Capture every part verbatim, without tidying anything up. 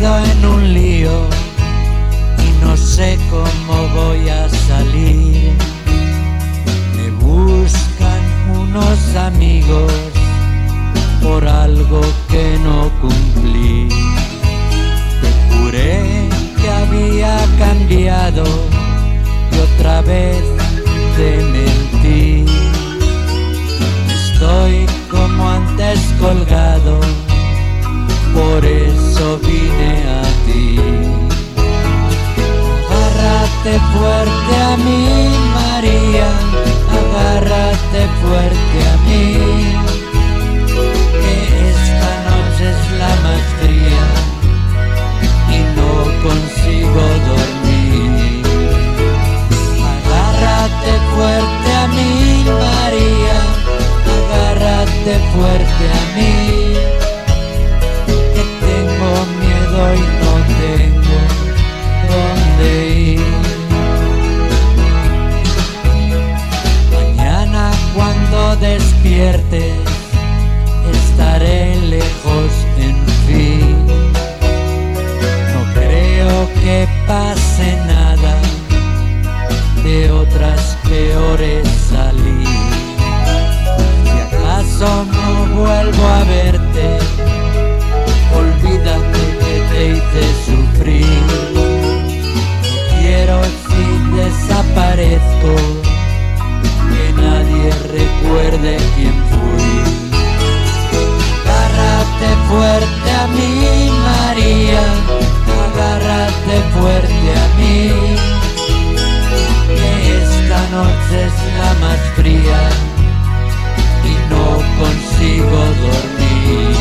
metido en un lío y no sé cómo voy a salir. Me buscan unos amigos por algo que no cumplí. Juré que había cambiado y otra vez te mentí. Estoy como antes colgado, por eso vine a ti. Agárrate fuerte a mí, María, agárrate fuerte a mí, que esta noche es la más fría y no consigo dormir. Agárrate fuerte a mí, María, agárrate fuerte a mí, que tengo miedo y no tengo dónde ir. Mañana cuando despiertes estaré lejos, en fin. No creo que pase nada, de otras peores salí. Si acaso no vuelvo a verte, olvídate que te hice sufrir. No quiero, si desaparezco, que nadie recuerde quién fui. Agárrate fuerte a mí, María, agárrate fuerte a mí, que esta noche es la más fría y no consigo dormir.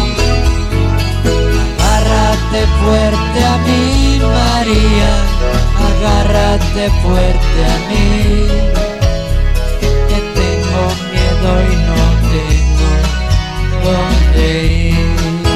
Agárrate fuerte a mí, María, agárrate fuerte a mí, que tengo miedo y no tengo dónde ir.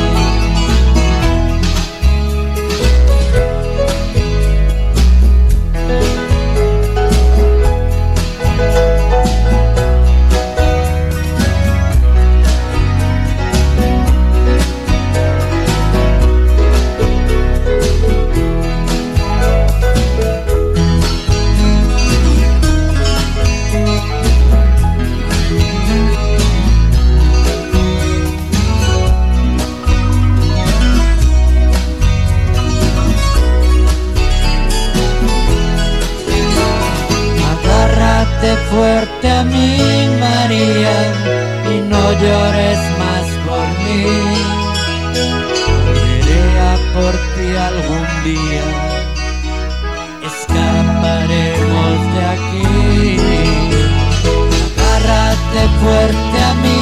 Agárrate fuerte a mí, María, y no llores más por mí. Iré a por ti algún día, escaparemos de aquí. Agárrate fuerte a mí,